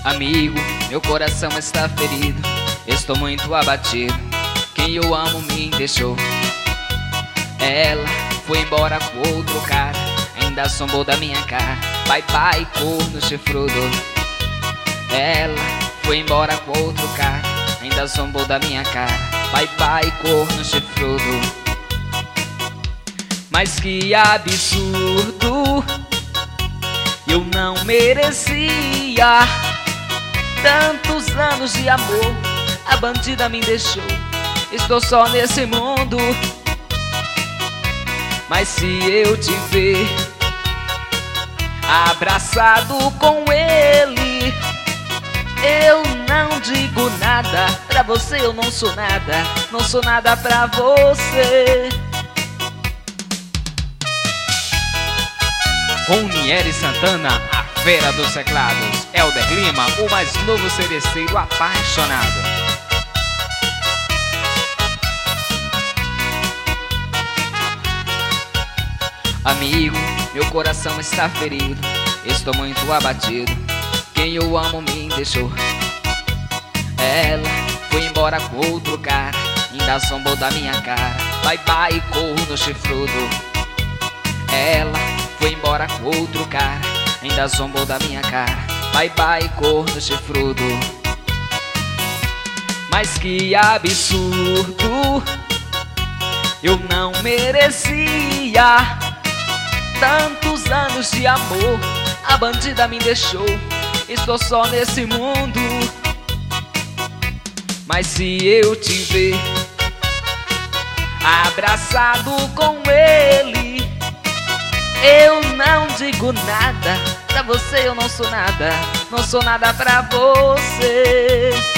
Amigo, meu coração está ferido, estou muito abatido. Quem eu amo me deixou. Ela foi embora com outro cara, ainda zombou da minha cara. Bye bye, corno chifrudo. Ela foi embora com outro cara, ainda zombou da minha cara. Bye bye, corno chifrudo. Mas que absurdo, eu não merecia tantos anos de amor. A bandida me deixou, estou só nesse mundo. Mas se eu te ver abraçado com ele, eu não digo nada. Pra você eu não sou nada, não sou nada pra você. Ronieri Santana, a fera dos teclados. Helder Lima, o mais novo seresteiro apaixonado. Amigo, meu coração está ferido, estou muito abatido. Quem eu amo me deixou. Ela foi embora com outro cara, ainda zombou da minha cara. Bye bye, corno chifrudo. Ela foi embora com outro cara, ainda zombou da minha cara. Bye bye, corno chifrudo. Mas que absurdo, eu não merecia tantos anos de amor. A bandida me deixou, estou só nesse mundo. Mas se eu te ver abraçado com ele, eu não digo nada. Pra você eu não sou nada, não sou nada pra você.